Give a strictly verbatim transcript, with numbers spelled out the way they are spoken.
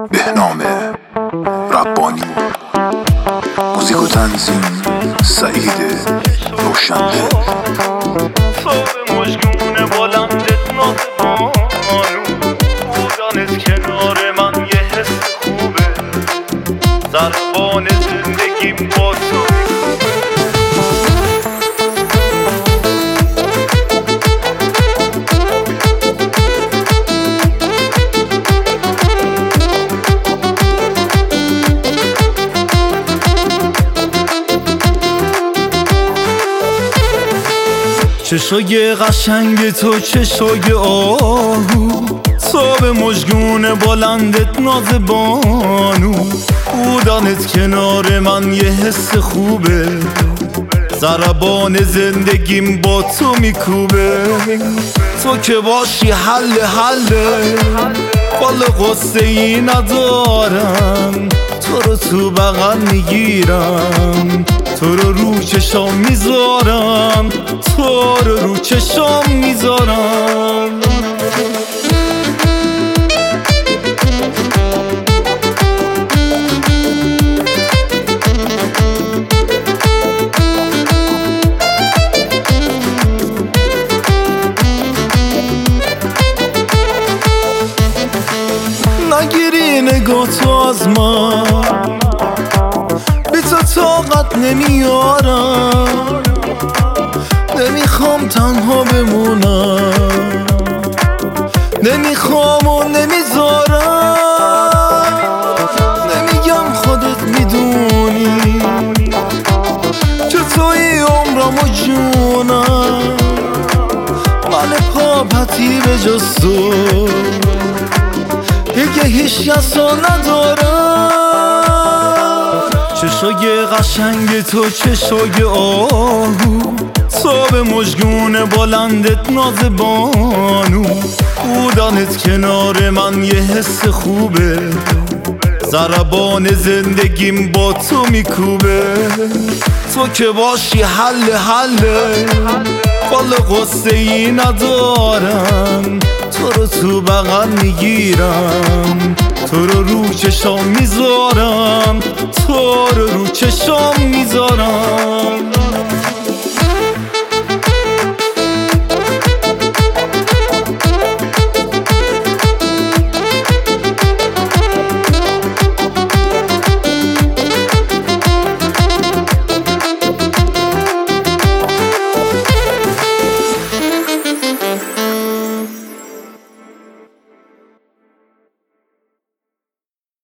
بهنام ربانی، موزیک و تنظیم سعید روشنده. صاحب مشکونه بلندت نازبانو، بودنت کنار من یه حس خوبه، ضربان زندگیم با تو چشای قشنگ تو، چشای آهو، صاحب مژگون بلندت نازبانو، بودنت کنار من یه حس خوبه، ضربان زندگیم با تو میکوبه. تو که باشی حل حله، بالا قصه ای ندارم، تو رو تو بغل میگیرم، تو رو رو چشام میذارم، تو رو رو چشام میذارم. نگیری نگاه تو از من، بی تو طاقت نمیارم، نمیخوام تنها بمونم، نمیخوام و نمیذارم، نمیگم خودت میدونی که توی عمرم و جونم، من پاپتی به جز تو دیگه هیچ کسا ندارم. چشای قشنگ تو، چشای آهو، صاحب مژگون بلندت نازبانو، بودنت کنار من یه حس خوبه، ضربان زندگیم با تو میکوبه. تو که باشی حل حله، بالا قصه ای ندارم، تو رو تو بغل میگیرم، تو رو رو چشام میذارم، تو رو رو چشام میذارم.